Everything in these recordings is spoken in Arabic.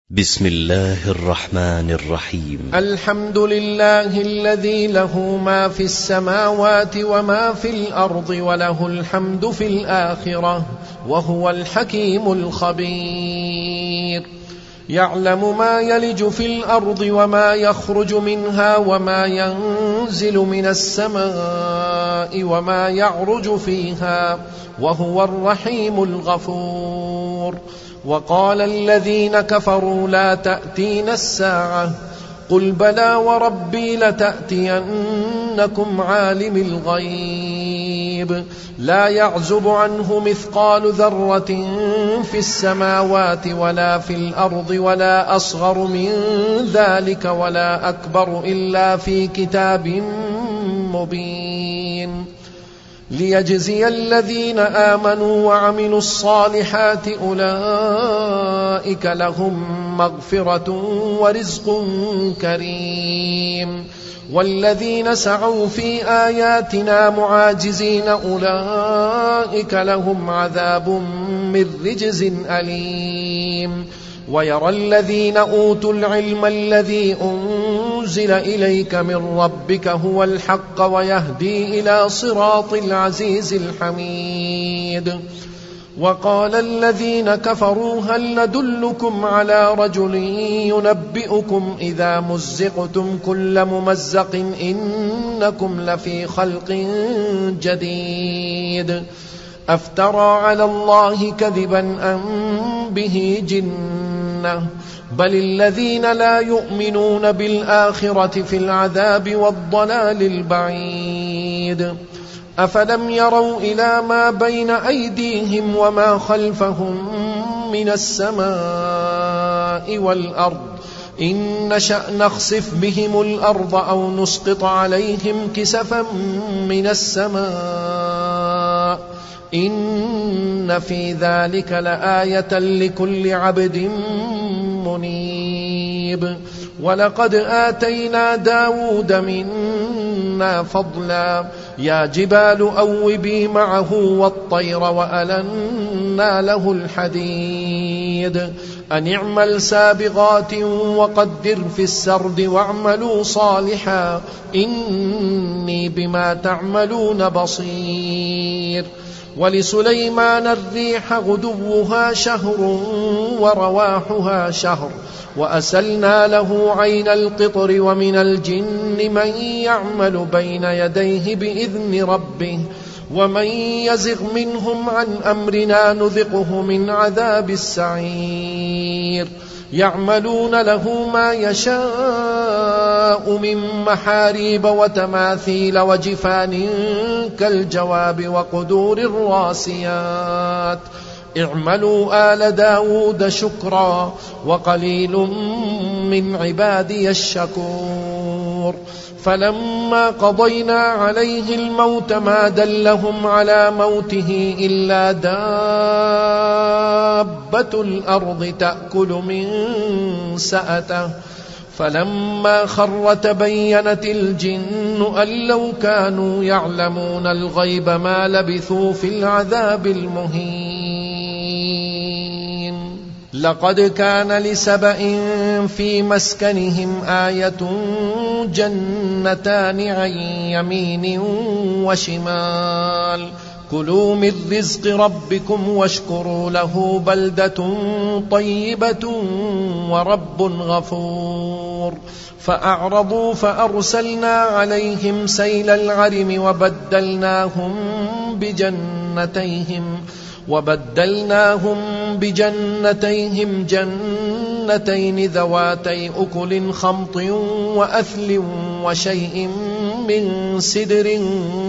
بسم الله الرحمن الرحيم. الحمد لله الذي له ما في السماوات وما في الأرض وله الحمد في الآخرة وهو الحكيم الخبير. يعلم ما يلج في الأرض وما يخرج منها وما ينزل من السماء وما يعرج فيها وهو الرحيم الغفور. وقال الذين كفروا لا تأتينا الساعة قل بلى وربي لتأتينكم عالم الغيب لا يعزب عنه مثقال ذرة في السماوات ولا في الأرض ولا أصغر من ذلك ولا أكبر إلا في كتاب مبين ليجزي الذين آمنوا وعملوا الصالحات أولئك لهم مغفرة ورزق كريم. والذين سعوا في آياتنا معاجزين أولئك لهم عذاب من رجز أليم. ويرى الذين أوتوا العلم الذي أنزل إليك من ربك هو الحق ويهدي إلى صراط العزيز الحميد. وقال الذين كفروا هل ندلكم على رجل ينبئكم إذا مزقتم كل ممزق إنكم لفي خلق جديد أفترى على الله كذبا أم به جنة بل الذين لا يؤمنون بالآخرة في العذاب والضلال البعيد. أفلم يروا إلى ما بين أيديهم وما خلفهم من السماء والأرض إن نشأ نخسف بهم الأرض أو نسقط عليهم كسفا من السماء إن في ذلك لآية لكل عبد منيب. ولقد آتينا داود منا فضلا يا جبال أوبي معه والطير وألنا له الحديد أن اعمل سابغات وقدر في السرد واعملوا صالحا إني بما تعملون بصير. ولسليمان الريح غدوها شهر ورواحها شهر وأسلنا له عين القطر ومن الجن من يعمل بين يديه بإذن ربه ومن يزغ منهم عن أمرنا نذقه من عذاب السعير. يعملون له ما يشاء من محاريب وتماثيل وجفان كالجواب وقدور الراسيات اعملوا آل داود شكرا وقليل من عبادي الشكور. فلما قضينا عليه الموت ما دلهم على موته إلا دابة الأرض تأكل من سأته فلما خر تبينت الجن أن لو كانوا يعلمون الغيب ما لبثوا في العذاب المهين. لقد كان لسبأ في مسكنهم آية جنتان عن يمين وشمال كلوا من رزق ربكم واشكروا له بلدة طيبة ورب غفور. فأعرضوا فأرسلنا عليهم سيل العرم وبدلناهم بجنتيهم جنتين ذواتي أكل خمط وأثل وشيء من سدر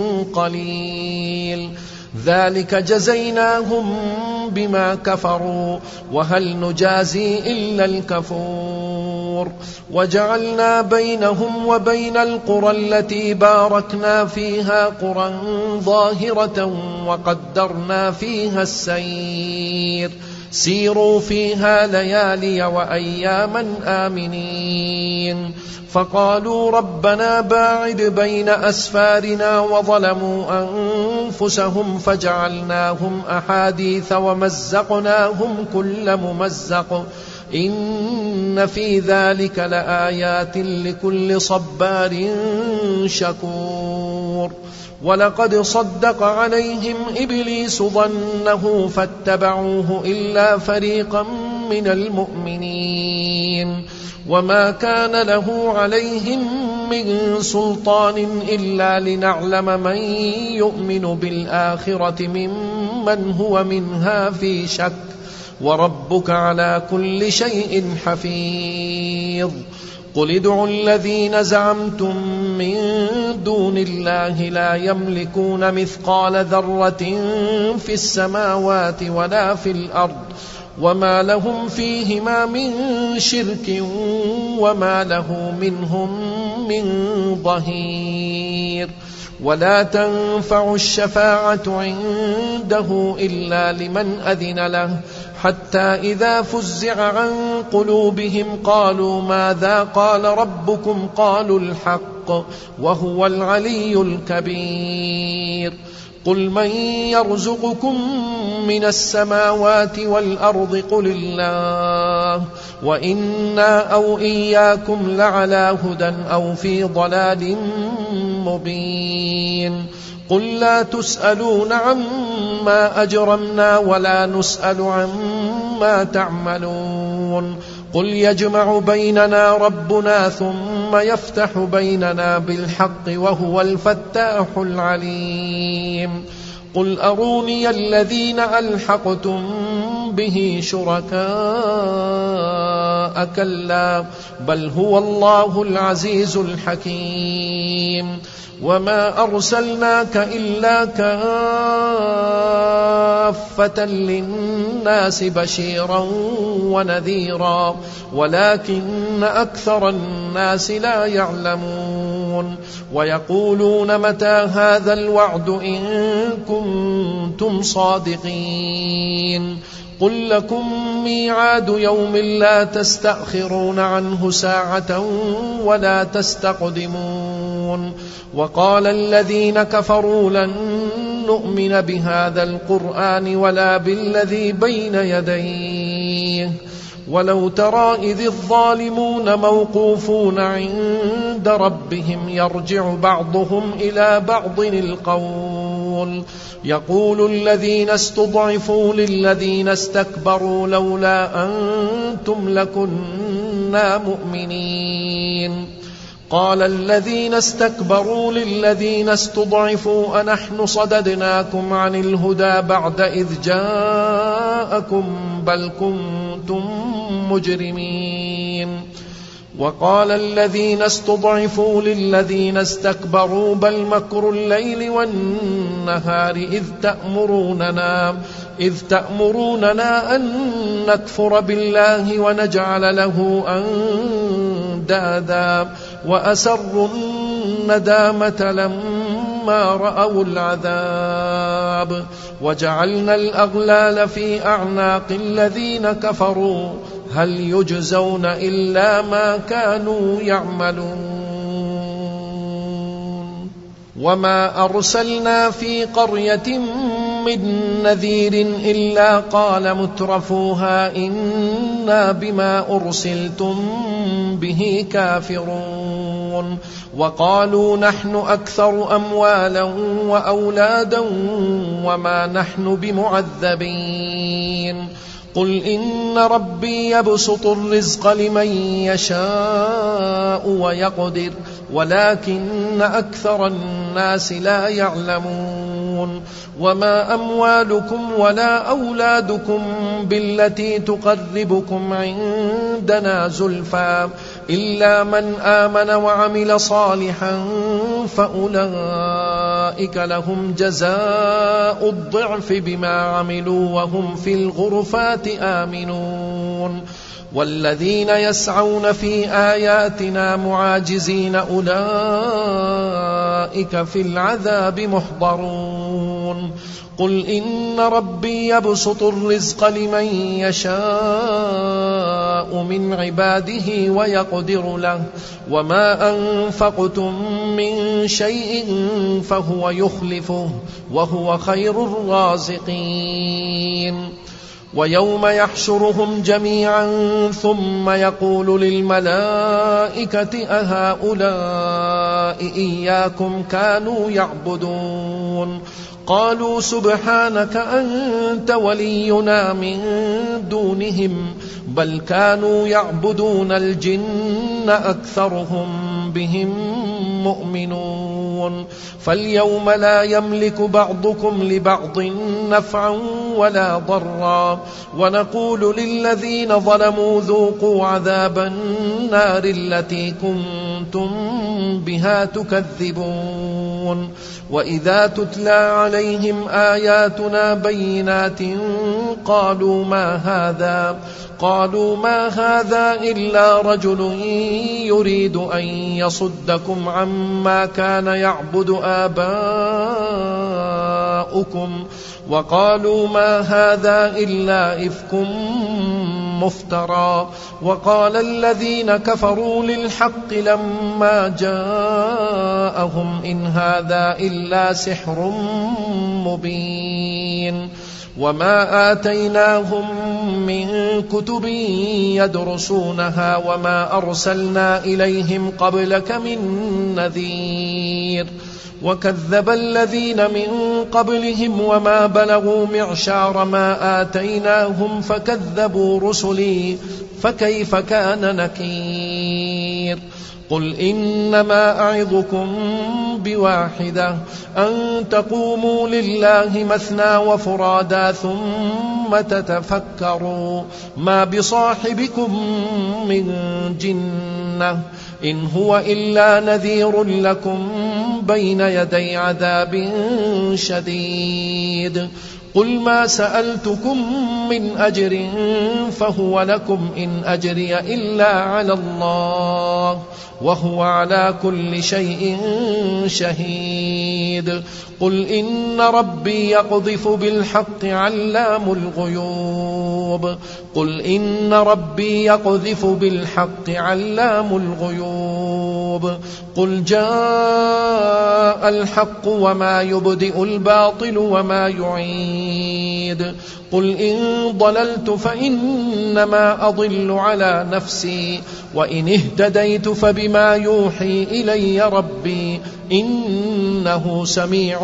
قليل ذلك جزيناهم بما كفروا وهل نجازي إلا الكفور. وجعلنا بينهم وبين القرى التي باركنا فيها قرى ظاهرة وقدرنا فيها السير سيروا فيها ليالي وأياما آمنين. فقالوا ربنا باعد بين أسفارنا وظلموا أنفسهم فجعلناهم أحاديث ومزقناهم كل ممزق إن إن في ذلك لآيات لكل صبار شكور. ولقد صدق عليهم إبليس ظنه فاتبعوه إلا فريقا من المؤمنين وما كان له عليهم من سلطان إلا لنعلم من يؤمن بالآخرة ممن هو منها في شك وربك على كل شيء حفيظ. قل ادعوا الذين زعمتم من دون الله لا يملكون مثقال ذرة في السماوات ولا في الأرض وما لهم فيهما من شرك وما له منهم من ظهير. ولا تنفع الشفاعة عنده إلا لمن أذن له حتى إذا فزع عن قلوبهم قالوا ماذا قال ربكم قالوا الحق وهو العلي الكبير. قل من يرزقكم من السماوات والأرض قل الله وإنا أو إياكم لعلى هدى أو في ضلال مبين. قل لا تسألون عما أجرمنا ولا نسأل عما تعملون. قل يجمع بيننا ربنا ثم يفتح بيننا بالحق وهو الفتاح العليم. قل أروني الذين ألحقتم به شركاء كلا بل هو الله العزيز الحكيم. وما أرسلناك إلا كافة للناس بشيرا ونذيرا ولكن أكثر الناس لا يعلمون. ويقولون متى هذا الوعد إن كنتم صادقين. قل لكم ميعاد يوم لا تستأخرون عنه ساعة ولا تستقدمون. وقال الذين كفروا لن نؤمن بهذا القرآن ولا بالذي بين يديه ولو ترى إذ الظالمون موقوفون عند ربهم يرجع بعضهم إلى بعض القول يقول الذين استضعفوا للذين استكبروا لولا أنتم لكنا مؤمنين. قال الذين استكبروا للذين استضعفوا أنحن صددناكم عن الهدى بعد إذ جاءكم بل كنتم مجرمين. وقال الذين استضعفوا للذين استكبروا بل مكر الليل والنهار إذ تأمروننا أن نكفر بالله ونجعل له أندادا وأسروا الندامة لما رأوا العذاب وجعلنا الأغلال في أعناق الذين كفروا هل يجزون إلا ما كانوا يعملون. وما أرسلنا في قرية من نذير إلا قال مترفوها إنا بما أرسلتم به كافرون. وقالوا نحن أكثر أموالا وأولادا وما نحن بمعذبين. قل إن ربي يبسط الرزق لمن يشاء ويقدر ولكن أكثر الناس لا يعلمون. وما أموالكم ولا أولادكم بالتي تقربكم عندنا زلفى إلا من آمن وعمل صالحا فأولئك لهم جزاء الضعف بما عملوا وهم في الغرفات آمنون. والذين يسعون في آياتنا معاجزين أولئك في العذاب محضرون. قل إن ربي يبسط الرزق لمن يشاء من عباده ويقدر له وما أنفقتم من شيء فهو يخلفه وهو خير الرازقين. ويوم يحشرهم جميعا ثم يقول للملائكة أهؤلاء إياكم كانوا يعبدون قالوا سبحانك أنت ولينا من دونهم بل كانوا يعبدون الجن أكثرهم بهم مؤمنون فاليوم لا يملك بعضكم لبعض نفعا ولا ضرا ونقول للذين ظلموا ذوقوا عذاب النار التي كنتم بها تكذبون وإذا تتلى عليهم آياتنا بينات قالوا ما هذا إلا رجل يريد أن يصدكم عما كان يعبد آباؤكم وقالوا ما هذا إلا إفك مفترى وقال الذين كفروا للحق لما جاءهم إن هذا إلا سحر مبين وما آتيناهم من كتب يدرسونها وما أرسلنا إليهم قبلك من نذير وكذب الذين من قبلهم وما بلغوا معشار ما آتيناهم فكذبوا رسلي فكيف كان نكير قل إنما أعظكم بواحدة أن تقوموا لله مثنى وفرادا ثم تتفكروا ما بصاحبكم من جنة إن هو إلا نذير لكم بين يدي عذاب شديد قل ما سألتكم من أجر فهو لكم إن أجري إلا على الله وهو على كل شيء شهيد قل إن ربي يقذف بالحق علام الغيوب قل إن ربي يقذف بالحق علام الغيوب قل جاء الحق وما يبدئ الباطل وما يعيد قل إن ضللت فإنما أضل على نفسي وإن اهتديت فبما يوحي إلي ربي إنه سميع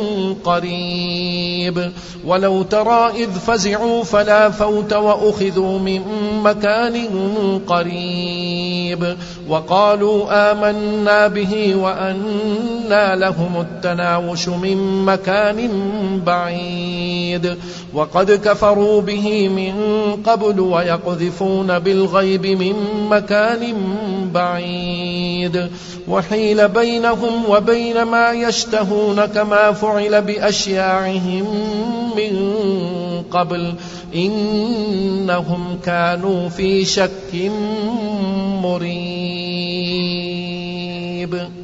قريب ولو ترى إذ فزعوا فلا فوت وأخذوا من مكان قريب وقالوا آمنا به وأنى لهم التناوش من مكان بعيد وقد كفروا به من قبل ويقذفون بالغيب من مكان بعيد وحيل بينهم وبين ما يشتهون كما فعل بأشياعهم من قبل إنهم كانوا في شك مريب